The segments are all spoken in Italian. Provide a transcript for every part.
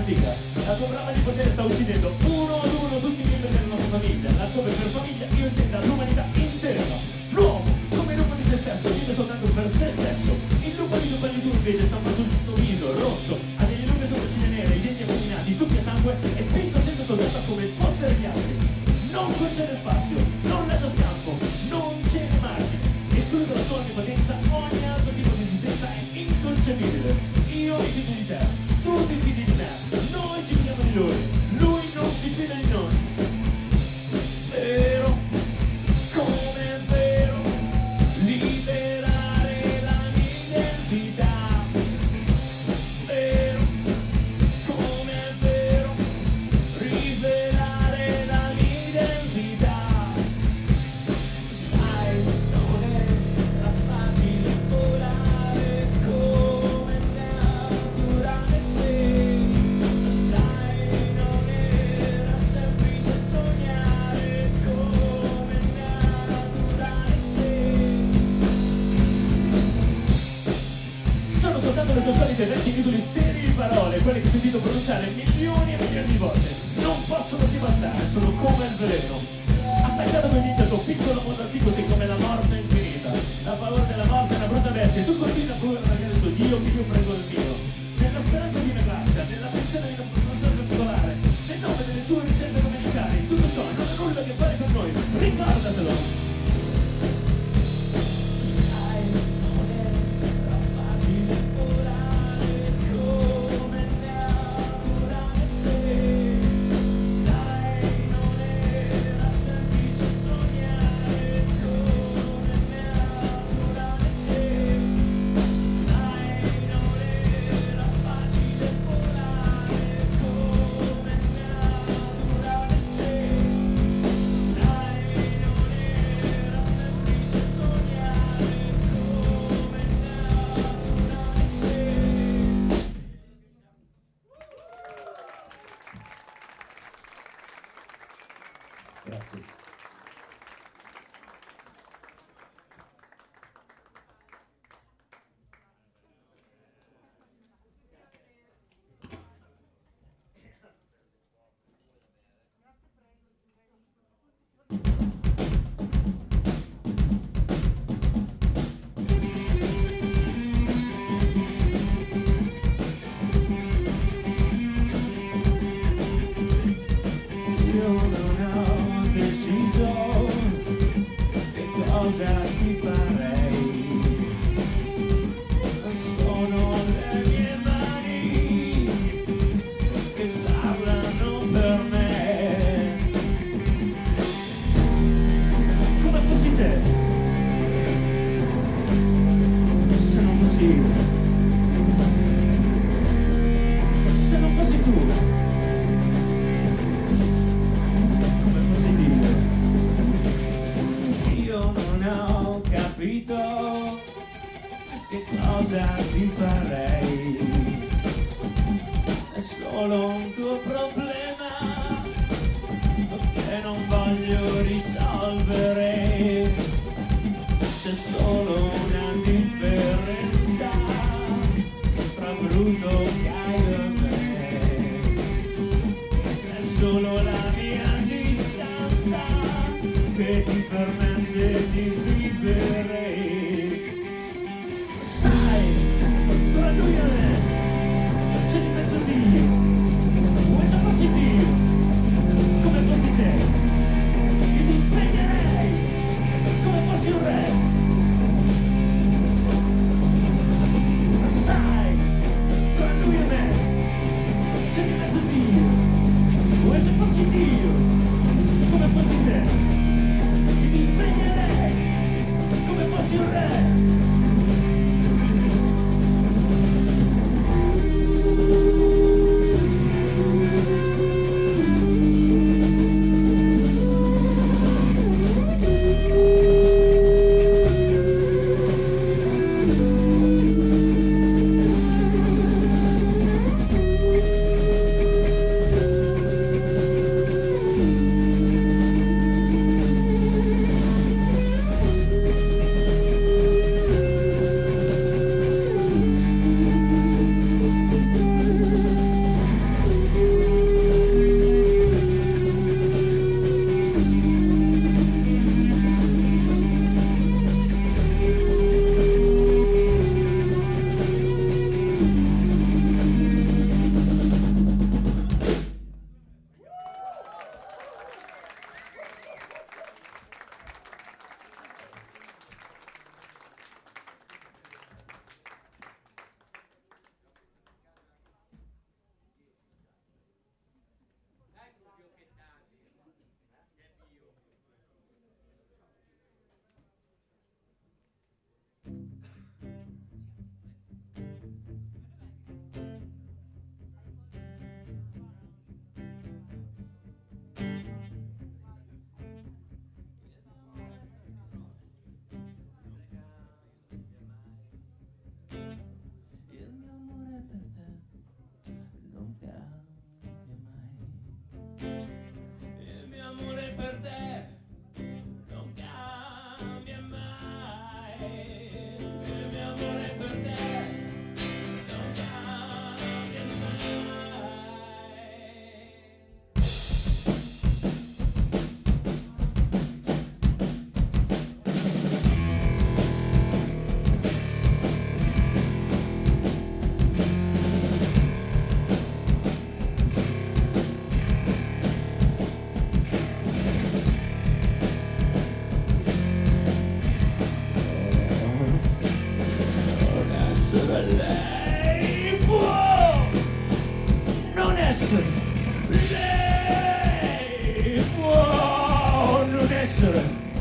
antica. La tua brama di potere sta uccidendo uno ad uno tutti i membri della nostra famiglia, laddove per famiglia io intenda l'umanità intera. L'uomo, come lupo di se stesso, vive soltanto per se stesso. Il lupo di Lupani invece stampa sul tutto viso, rosso, ha delle lunghe sopracciglia nere, i denti accomunati, succhia sangue e pensa sempre soltanto a come fottere gli altri. Non concede spazio, non lascia scampo, non cede margine. Escluso la sua onnipotenza, ogni altro tipo di esistenza è inconcepibile. Io mi fido di te, tu ti fidi di me, noi ci fidiamo di lui non si fida di noi. Vero, come è vero, liberare la mia identità. Vero, come è vero, rivelare la mia identità. Sai, non era facile volare come naturale sei. Sai, non era semplice sognare come naturale sei. Sono soltanto le tue solite vecchie titoli sterili parole, quelle che ho sentito pronunciare milioni e milioni di volte. Non possono più bastare, sono come il veleno. Attaccato con dito al tuo piccolo mondo antico sei come la morte infinita. La paura della morte è una brutta bestia e tu continui a provare il tuo Dio che io prego il mio. Nella speranza di una grazia, nella pensione di non pronunciare particolare, nel nome delle tue ricette domenicali, tutto ciò non ha nulla a che fare con noi, ricordatelo. Sai, non era facile volare come naturale sei. Sai, non era semplice sognare come naturale sei. Sai, non era facile volare come naturale sei. Sai, non era semplice sognare come naturale sei. Grazie. Io non ho deciso che cosa ti farei. Sono le mie mani che parlano per me. Come fossi te, se non fossi io, se non fossi tu, come fossi Dio. Io non ho capito che cosa ti farei. È solo un tuo problema che non voglio risolvere. C'è solo una differenza tra Bruto, Caio e me. È solo la mia distanza che ti permette di vivere. Sai, tra lui e me c'è di mezzo Dio. Vuoi se fossi Dio, come fossi te, io ti spegnerei come fossi un re. Sai, tra lui e me c'è di mezzo Dio. Vuoi se fossi Dio, come fossi te, io ti spegnerei come fossi un re. essere lei, può non essere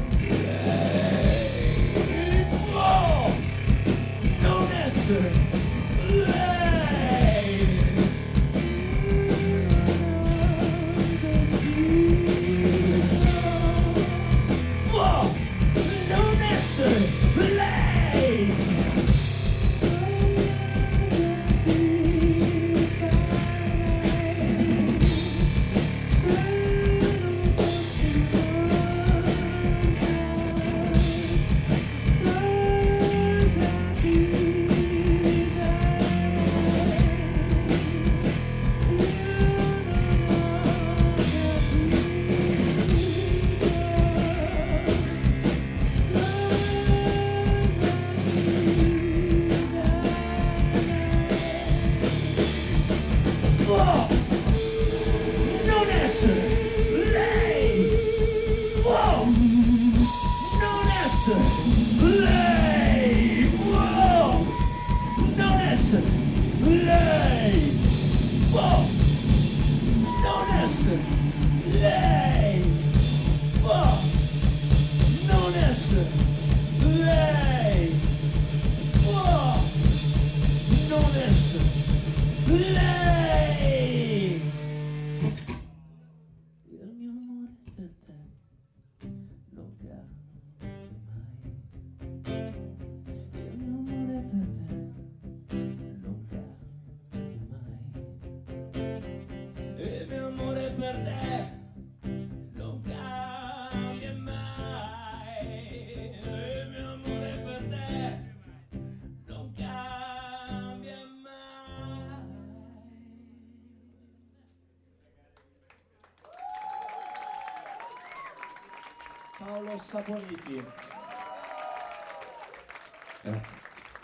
lei, può non essere lei. Può non essere lei. Può non essere lei, può non essere lei, può non essere lei, può non essere lei, può non essere lei, può non essere lei. Il mio amore per te non cambia mai. Il mio amore per te non cambia mai. Il mio amore per te non cambia mai. Il mio amore per te non cambia mai. Paolo Saponiti. Grazie.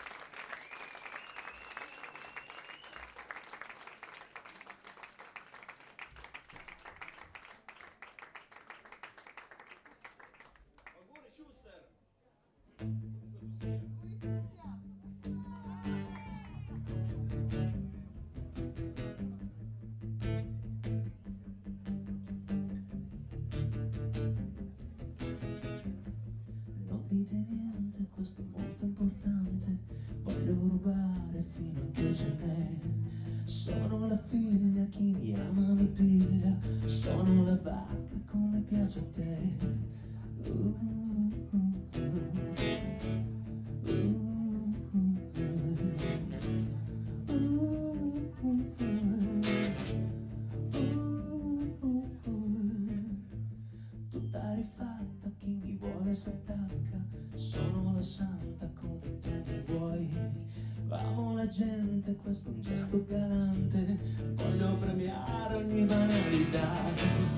Non dite niente, questo è molto importante. Voglio rubare fino a 10 me. Sono la figlia, chi mi ama mi piglia. Sono la vacca come piace a te. Tutta rifatta, chi mi vuole s'attacca. Sono la santa come tu mi vuoi. Amo la gente, questo è un gesto galante. Voglio premiare ogni banalità.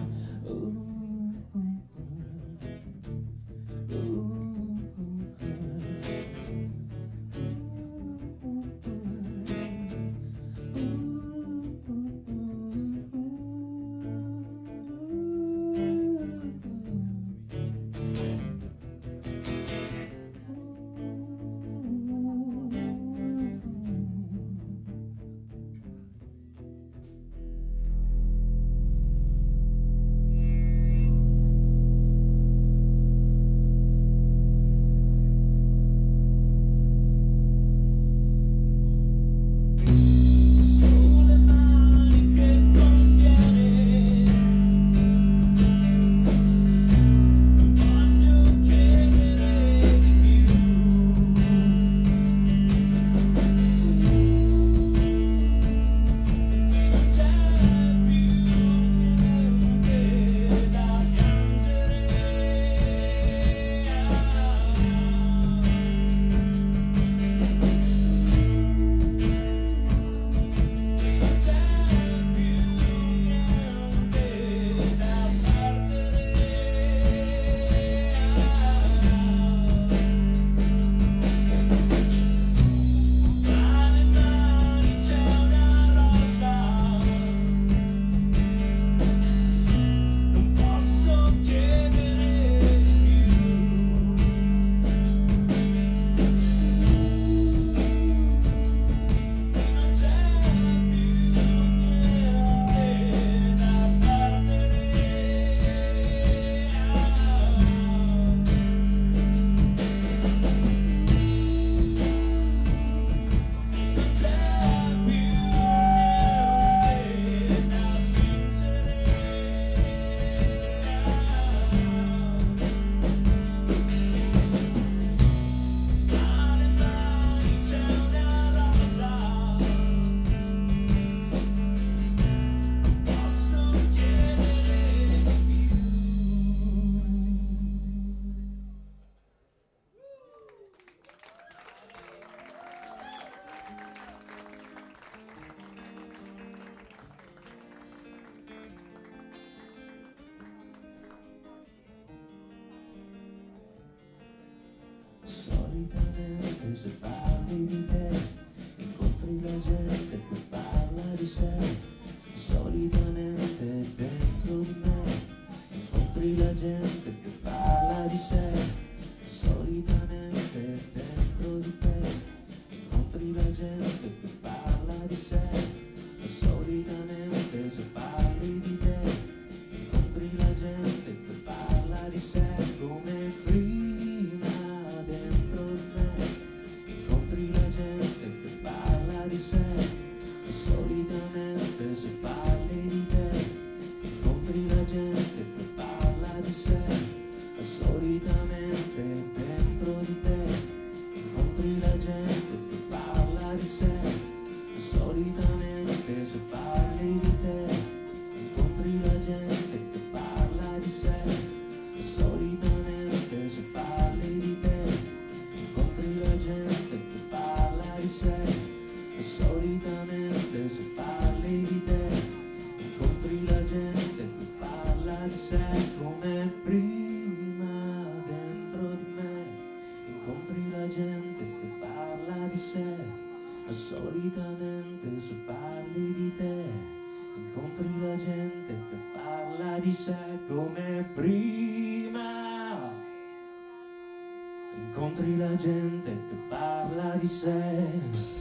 solitamente se parli di te, incontri la gente che parla di sé, solitamente dentro di me, incontri la gente che parla di sé, solitamente dentro di te, incontri la gente che parla di sé, solitamente se parli di te, incontri la gente che parla di sé come prima dentro di me, incontri la gente che parla di sé, e solitamente se parli di te, incontri la gente che parla di sé, e solitamente dentro di te, incontri la gente che parla di sé, e solitamente se parli di te, incontri la gente che parla di sé, e solitamente se parli di te, incontri la gente che parla di sé, e solitamente se parli di te, incontri la gente che parla di sé come prima dentro di me, incontri la gente che parla di sé, e solitamente se parli di te, incontri la gente che parla di sé come prima, incontri la gente che parla di sé.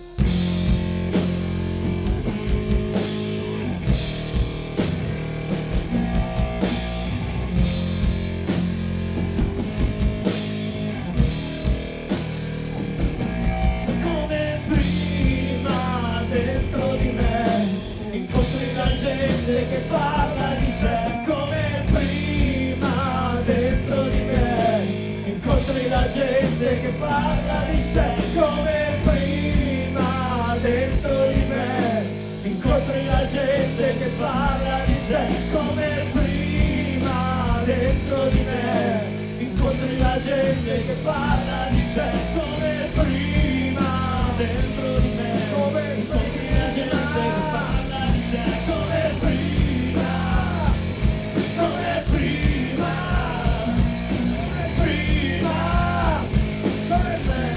Come prima dentro di me, incontri la gente che parla di sé. Come prima dentro di me, incontri la gente che parla di sé. Come prima dentro di me, incontri la gente che parla di sé. Come prima dentro di me, incontri la gente che parla di sé. Come prima dentro di me, come incontri la gente che parla di sé. Come prima, come prima, come prima, come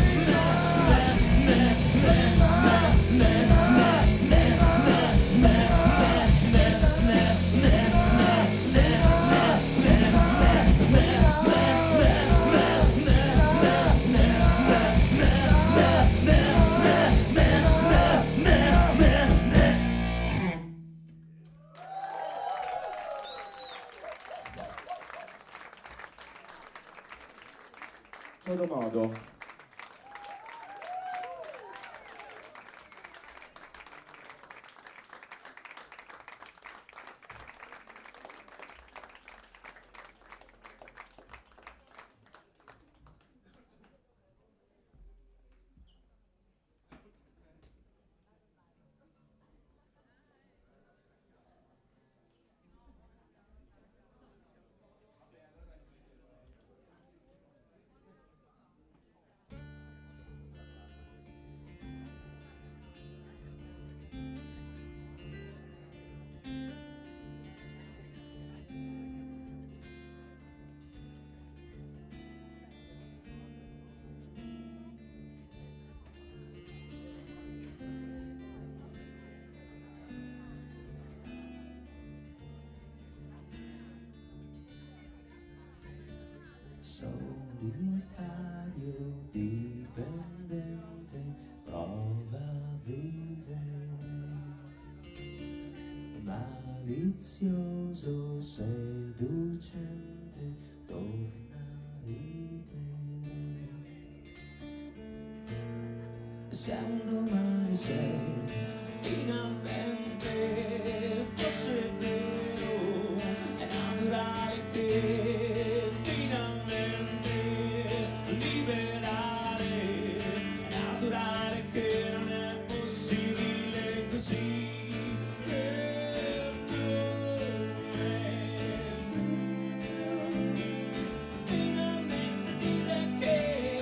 Todo modo. Solitario dipendente, prova a vivere, malizioso seducente, torna a ridere. Se un domani sei finalmente fosse vero, è naturale che finalmente liberare, è naturale che non è possibile così. Finalmente dire che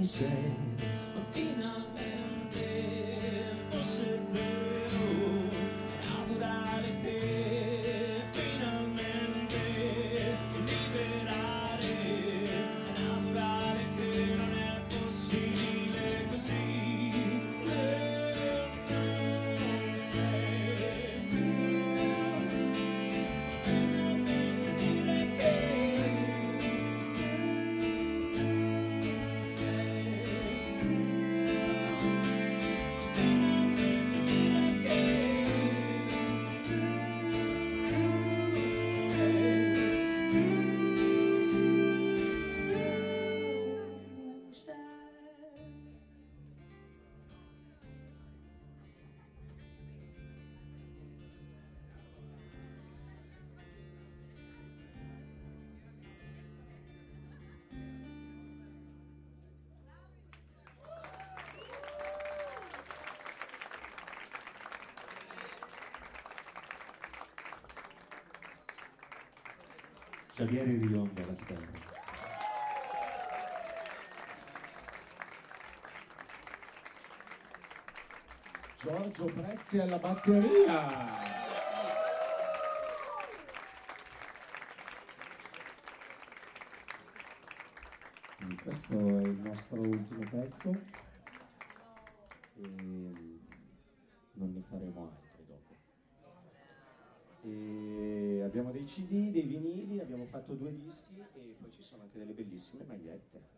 domani sei. Ma finalmente fosse vero, è naturale che finalmente liberare, è naturale che non è possibile così. Xavier Rionda alla chitarra. Giorgio Pretti alla batteria. Quindi questo è il nostro ultimo pezzo e non ne faremo altri dopo. E abbiamo dei CD, dei vinili, abbiamo fatto 2 dischi e poi ci sono anche delle bellissime magliette.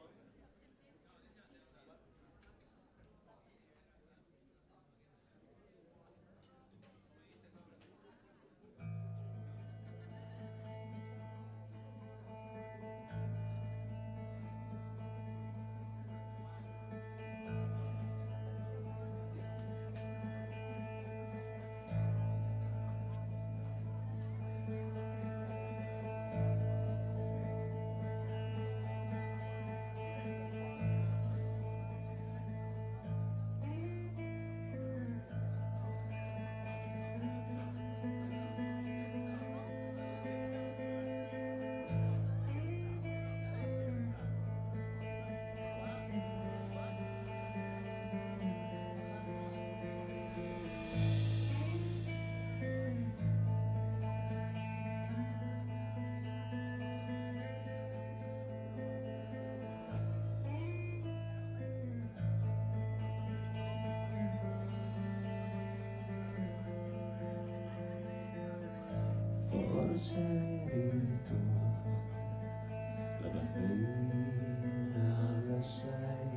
Forse eri tu, la bambina alle 6,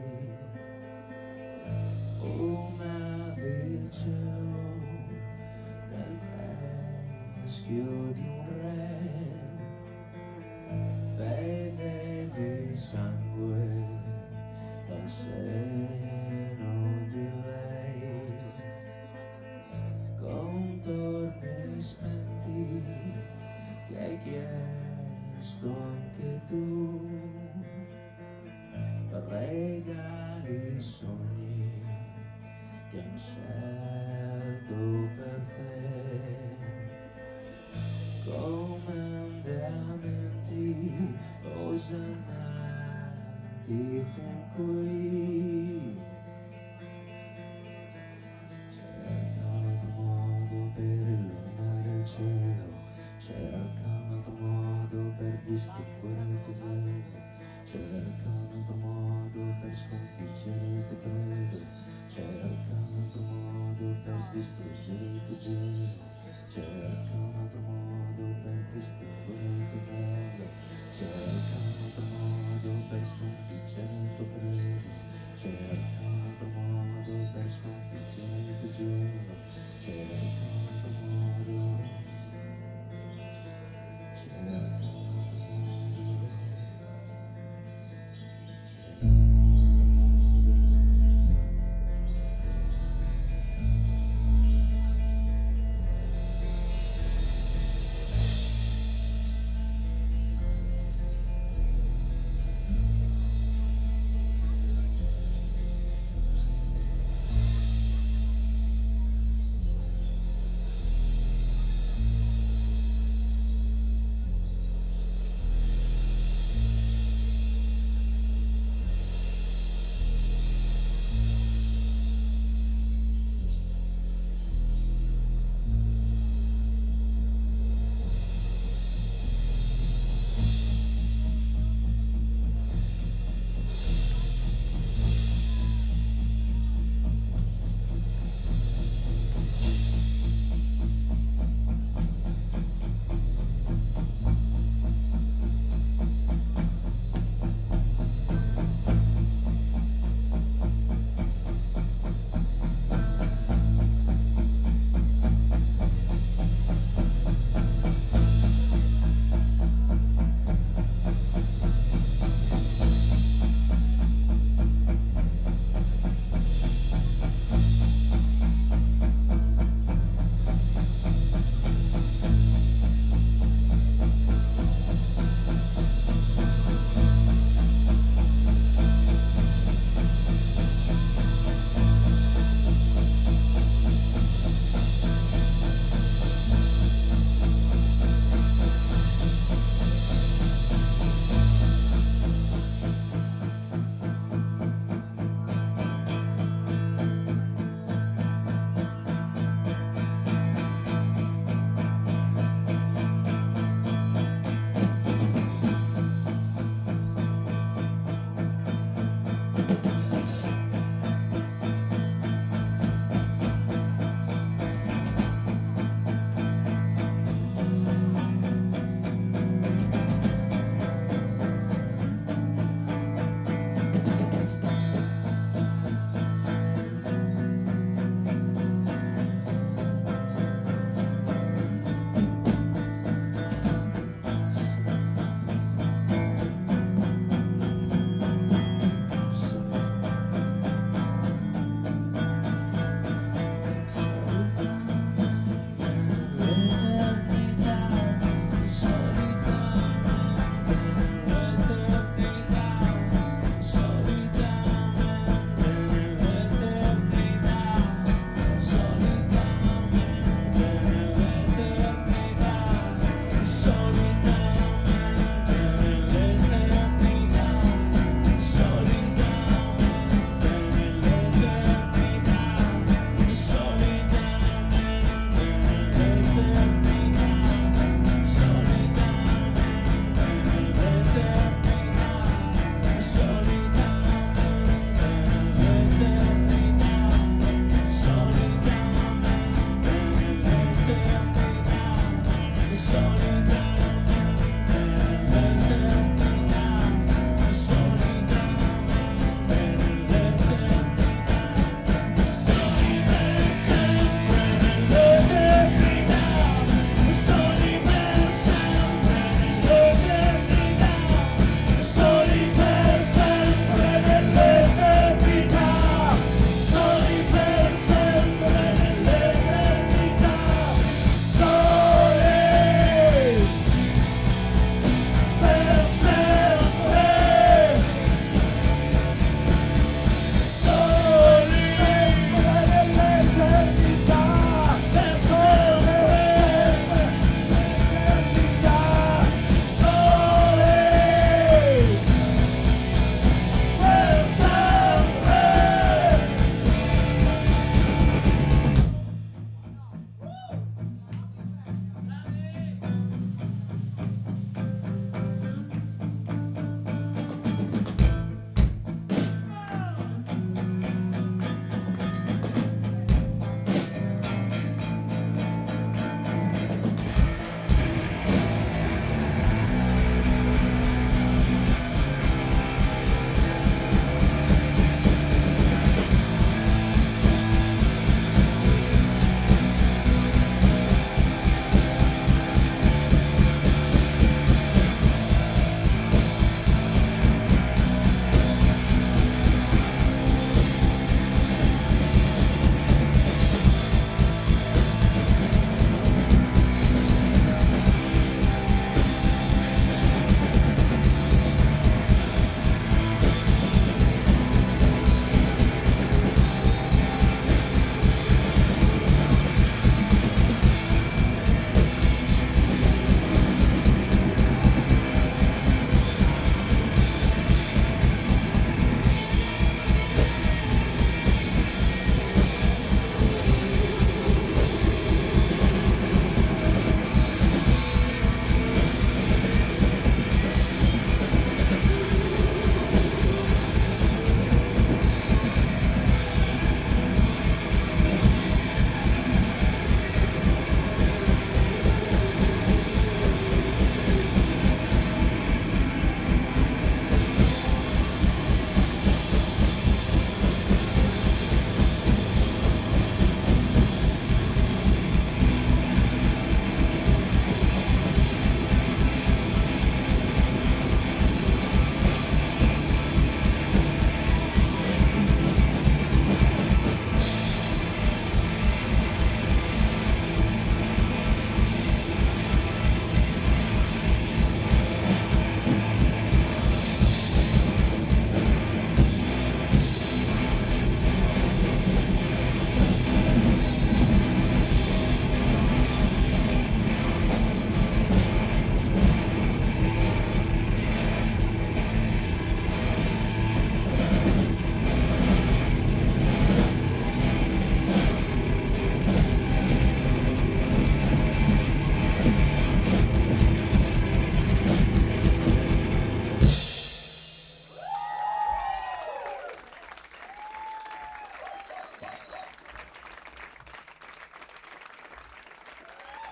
fumavi il cielo nel teschio di un re, bevevi sangue dal seno di lei, contorni spenti che hai chiesto anche tu, regali sogni che han scelto per te, comandamenti osannati fin qui. Cerca un altro modo per illuminare il cielo, cerca un altro modo per distinguere il tuo velo, cerca un altro modo per sconfiggere il tuo credo, cerca un altro modo per distruggere il tuo gelo, cerca un altro modo per distinguere il tuo velo, cerca un altro modo per sconfiggere il tuo credo, cerca un altro modo per sconfiggere il tuo gelo, cerca un altro modo, cerca un altro modo.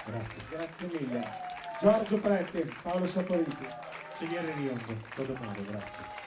Grazie. Grazie mille. Giorgio Pretti, Paolo Saporiti. Celiere Rionzo, Codomato, grazie.